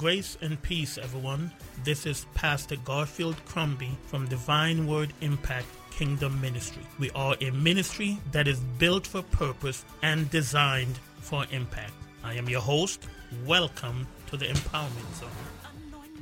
Grace and peace, everyone. This is Pastor Garfield Crombie from Divine Word Impact Kingdom Ministry. We are a ministry that is built for purpose and designed for impact. I am your host. Welcome to the Empowerment Zone.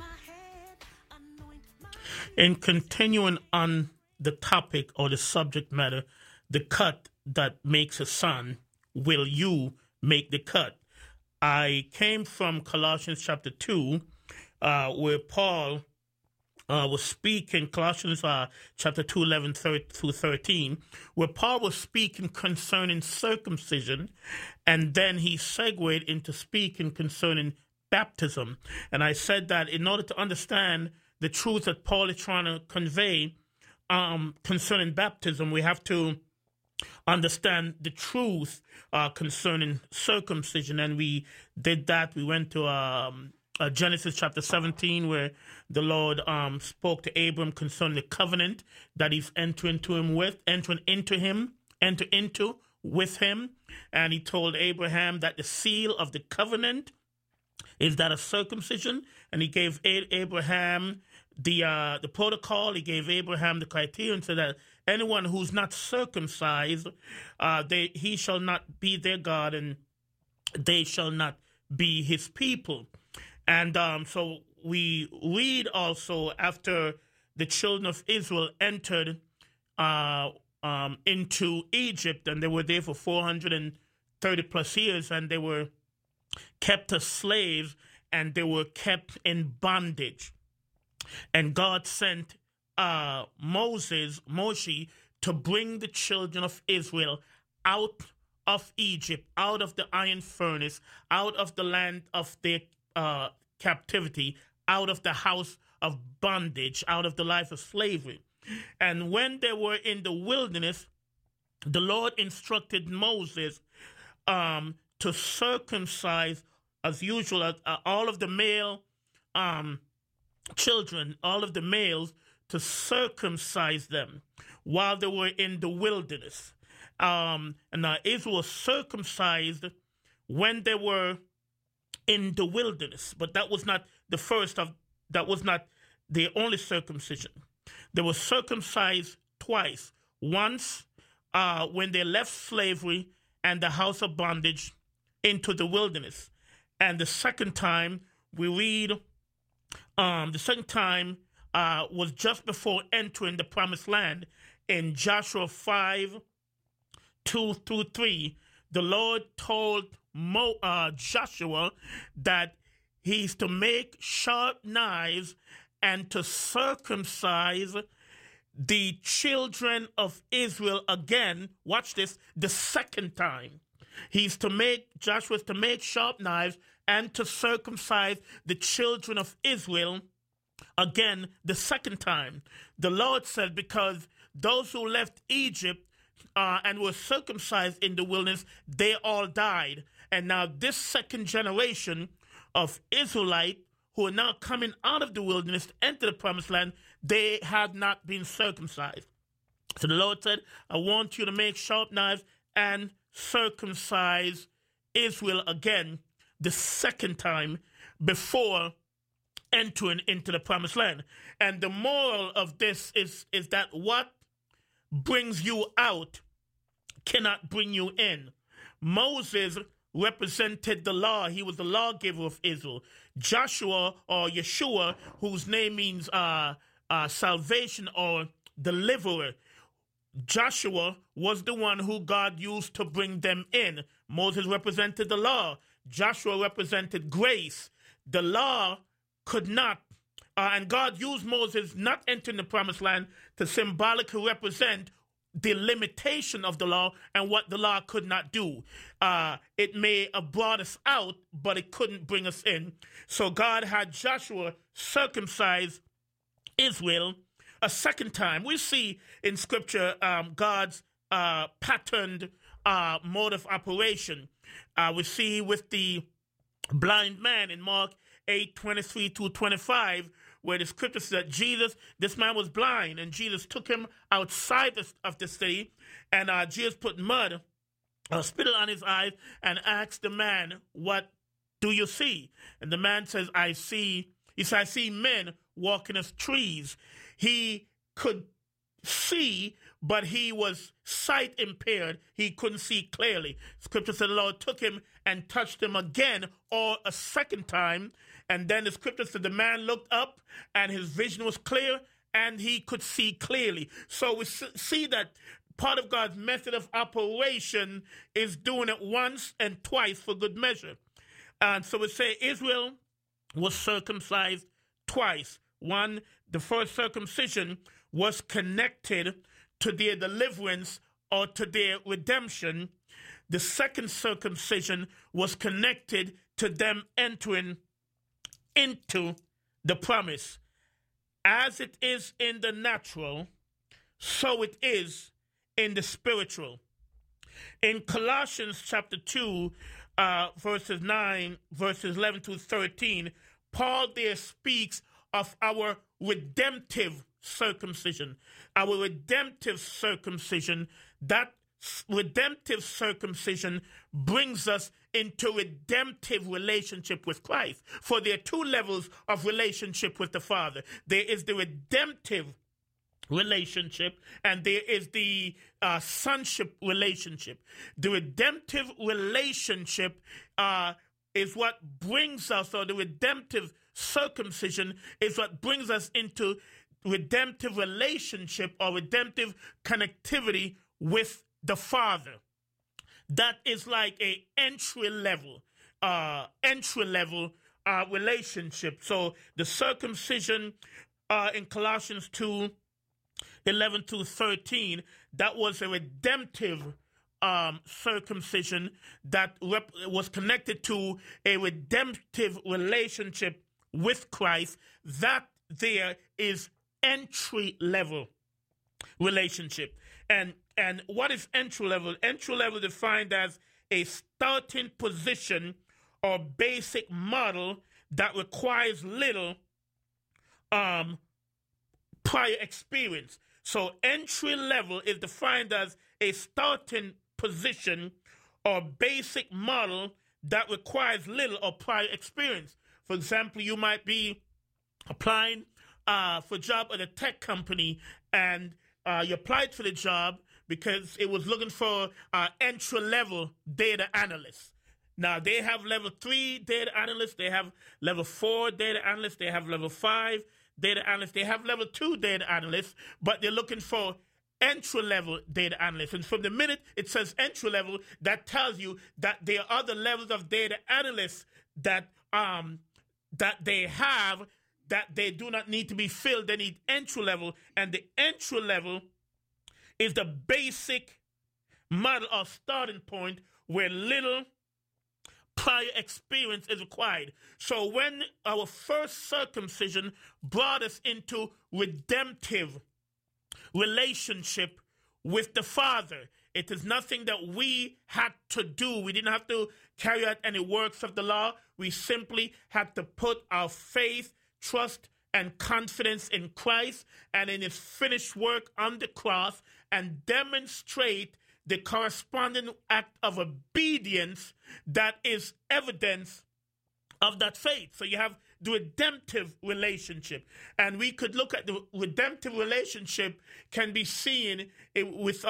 In continuing on the topic or the subject matter, the cut that makes a son, will you make the cut? I came from Colossians chapter 2, where Paul was speaking, Colossians chapter 2, 11 through 13, where Paul was speaking concerning circumcision, and then he segued into speaking concerning baptism. And I said that in order to understand the truth that Paul is trying to convey concerning baptism, we have to understand the truth concerning circumcision, and we did that. We went to Genesis chapter 17, where the Lord spoke to Abram concerning the covenant that he's entering into with him, and he told Abraham that the seal of the covenant is that of circumcision, and he gave Abraham the protocol. He gave Abraham the criterion so that anyone who's not circumcised, he shall not be their God, and they shall not be his people. And so we read also after the children of Israel entered into Egypt, and they were there for 430 plus years, and they were kept as slaves, and they were kept in bondage. And God sent Moshe, to bring the children of Israel out of Egypt, out of the iron furnace, out of the land of their captivity, out of the house of bondage, out of the life of slavery. And when they were in the wilderness, the Lord instructed Moses to circumcise, as usual, all of the male children, all of the males, to circumcise them while they were in the wilderness. And Israel was circumcised when they were in the wilderness, but that was not that was not the only circumcision. They were circumcised twice. Once when they left slavery and the house of bondage into the wilderness. And the second time, we read, was just before entering the promised land. In Joshua 5, 2 through 3, the Lord told Joshua that he's to make sharp knives and to circumcise the children of Israel again. Watch this, the second time. Joshua's to make sharp knives and to circumcise the children of Israel again the second time. The Lord said, because those who left Egypt and were circumcised in the wilderness, they all died. And now this second generation of Israelite who are now coming out of the wilderness to enter the promised land, they had not been circumcised. So the Lord said, I want you to make sharp knives and circumcise Israel again the second time before entering into the promised land. And the moral of this is that what brings you out cannot bring you in. Moses represented the law. He was the lawgiver of Israel. Joshua, or Yeshua, whose name means salvation or deliverer, Joshua was the one who God used to bring them in. Moses represented the law. Joshua represented grace. The law could not, and God used Moses not entering the promised land to symbolically represent the limitation of the law and what the law could not do. It may have brought us out, but it couldn't bring us in. So God had Joshua circumcise Israel a second time. We see in Scripture God's patterned mode of operation. We see with the blind man in Mark 8:23-25, where the Scripture says that this man was blind, and Jesus took him outside of the city, and Jesus put mud, spittle on his eyes, and asked the man what do you see? And the man says, I see. He says, I see men walking as trees. He could see, but he was sight impaired. He couldn't see clearly. Scripture said the Lord took him and touched him again, or a second time. And then the scripture said the man looked up and his vision was clear and he could see clearly. So we see that part of God's method of operation is doing it once and twice for good measure. And so we say Israel was circumcised twice. One, the first circumcision was connected to their deliverance or to their redemption. The second circumcision was connected to them entering into the promise. As it is in the natural, so it is in the spiritual. In Colossians chapter 2, verses 11 to 13, Paul there speaks of our redemptive circumcision. Our redemptive circumcision, that redemptive circumcision brings us into redemptive relationship with Christ. For there are two levels of relationship with the Father. There is the redemptive relationship, and there is the sonship relationship. The redemptive relationship is what brings us, or the redemptive circumcision is what brings us into redemptive relationship or redemptive connectivity with the Father. That is like a entry level relationship. So the circumcision in Colossians 2, 11 to 13, that was a redemptive circumcision that was connected to a redemptive relationship with Christ. That there is entry level relationship. And what is entry level? Entry level defined as a starting position or basic model that requires little prior experience. So entry level is defined as a starting position or basic model that requires little or prior experience. For example, you might be applying for a job at a tech company, and you applied for the job because it was looking for entry-level data analysts. Now, they have level 3 data analysts, they have level 4 data analysts, they have level 5 data analysts, they have level 2 data analysts, but they're looking for entry-level data analysts. And from the minute it says entry-level, that tells you that there are other levels of data analysts that they have that they do not need to be filled. They need entry-level, and the entry-level is the basic model or starting point where little prior experience is required. So when our first circumcision brought us into redemptive relationship with the Father, it is nothing that we had to do. We didn't have to carry out any works of the law. We simply had to put our faith, trust, and confidence in Christ and in his finished work on the cross, and demonstrate the corresponding act of obedience that is evidence of that faith. So you have the redemptive relationship. And we could look at the redemptive relationship can be seen with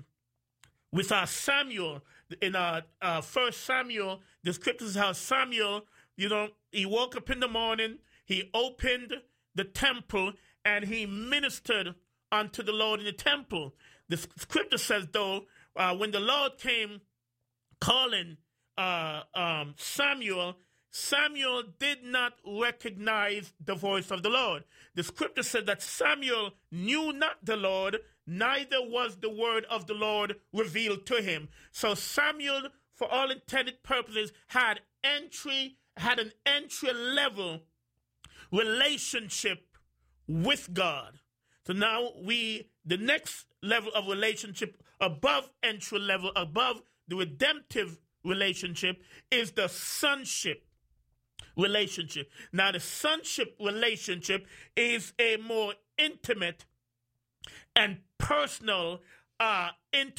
Samuel. In 1 Samuel, the scriptures how Samuel, he woke up in the morning, he opened the temple, and he ministered unto the Lord in the temple. The scripture says, though, when the Lord came calling Samuel, Samuel did not recognize the voice of the Lord. The scripture said that Samuel knew not the Lord, neither was the word of the Lord revealed to him. So Samuel, for all intended purposes, had an entry level relationship with God. So now the next level of relationship above entry level, above the redemptive relationship, is the sonship relationship. Now, the sonship relationship is a more intimate and personal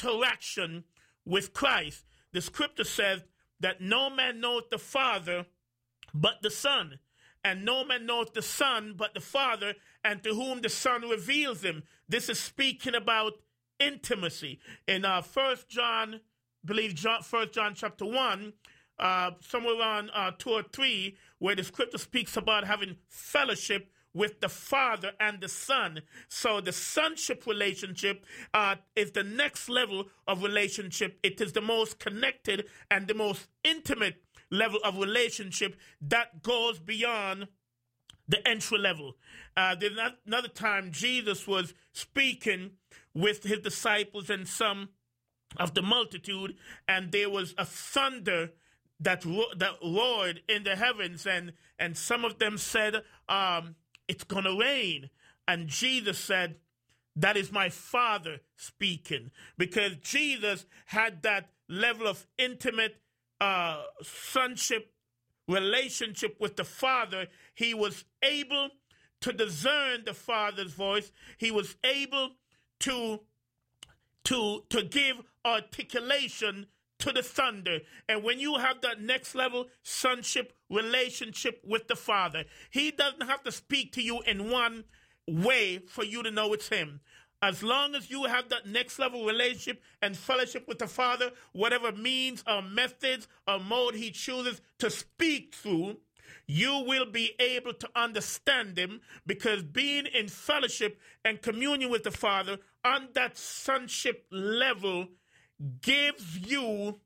interaction with Christ. The scripture says that no man knoweth the Father but the Son. And no man knoweth the Son but the Father, and to whom the Son reveals him. This is speaking about intimacy. In 1 John chapter 1, somewhere around 2 or 3, where the scripture speaks about having fellowship with the Father and the Son. So the sonship relationship is the next level of relationship. It is the most connected and the most intimate level of relationship that goes beyond the entry level. There's another time Jesus was speaking with his disciples and some of the multitude, and there was a thunder that roared in the heavens, and some of them said, it's going to rain. And Jesus said, that is my Father speaking, because Jesus had that level of intimate sonship relationship with the Father. He was able to discern the Father's voice. He was able to give articulation to the thunder. And when you have that next level sonship relationship with the Father, he doesn't have to speak to you in one way for you to know it's him. As long as you have that next level relationship and fellowship with the Father, whatever means or methods or mode he chooses to speak through, you will be able to understand him, because being in fellowship and communion with the Father on that sonship level gives you,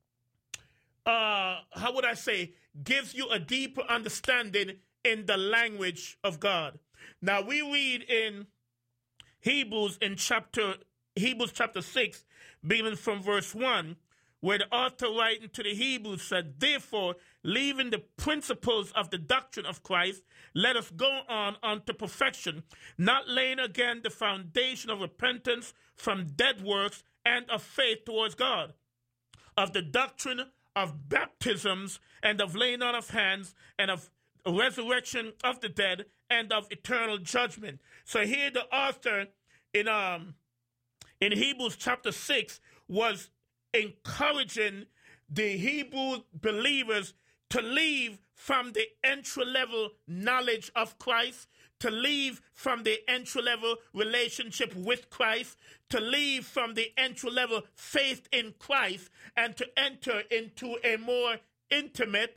gives you a deeper understanding in the language of God. Now we read in Hebrews chapter 6, beginning from verse 1, where the author writing to the Hebrews said, therefore, leaving the principles of the doctrine of Christ, let us go on unto perfection, not laying again the foundation of repentance from dead works and of faith towards God, of the doctrine of baptisms and of laying on of hands and of resurrection of the dead and of eternal judgment. So here the author in Hebrews chapter 6 was encouraging the Hebrew believers to leave from the entry-level knowledge of Christ, to leave from the entry-level relationship with Christ, to leave from the entry-level faith in Christ, and to enter into a more intimate,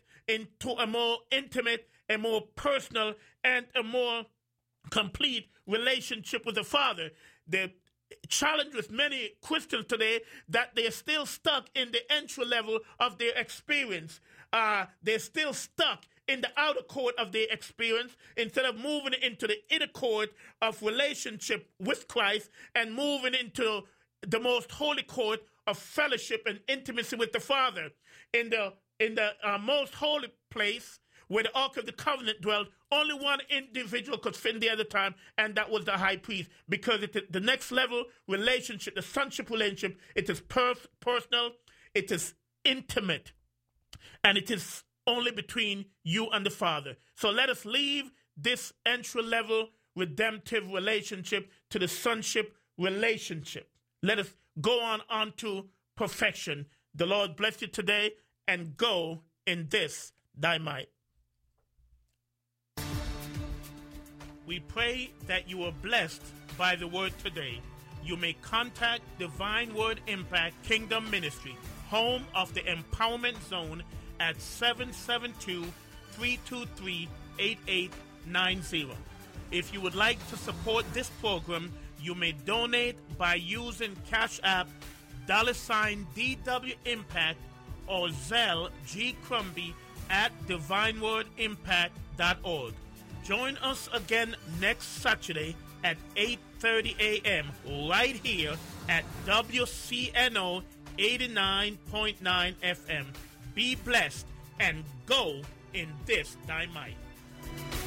a more personal, and a more complete relationship with the Father. The challenge with many Christians today that they're still stuck in the entry level of their experience. They're still stuck in the outer court of their experience instead of moving into the inner court of relationship with Christ and moving into the most holy court of fellowship and intimacy with the Father. In the most holy place where the Ark of the Covenant dwelled, only one individual could fit in there at a time, and that was the high priest, because the next level relationship, the sonship relationship, it is personal, it is intimate, and it is only between you and the Father. So let us leave this entry-level redemptive relationship to the sonship relationship. Let us go on to perfection. The Lord bless you today, and go in this thy might. We pray that you are blessed by the word today. You may contact Divine Word Impact Kingdom Ministry, home of the Empowerment Zone, at 772-323-8890. If you would like to support this program, you may donate by using Cash App, $DW Impact, or Zelle G. Crumby at divinewordimpact.org. Join us again next Saturday at 8:30 a.m. right here at WCNO 89.9 FM. Be blessed and go in this thy might.